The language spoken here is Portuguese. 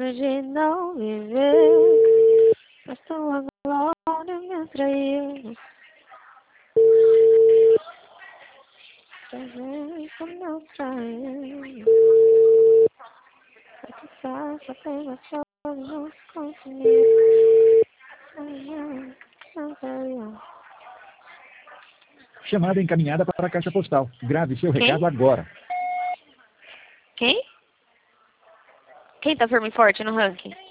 plano de não viver, mas tua glória me atraiu. Presença me atraiu. Só tem uma forma de nos consumir. Chamada encaminhada para a caixa postal. Grave seu recado agora. Quem? Quem tá firme e forte no ranking?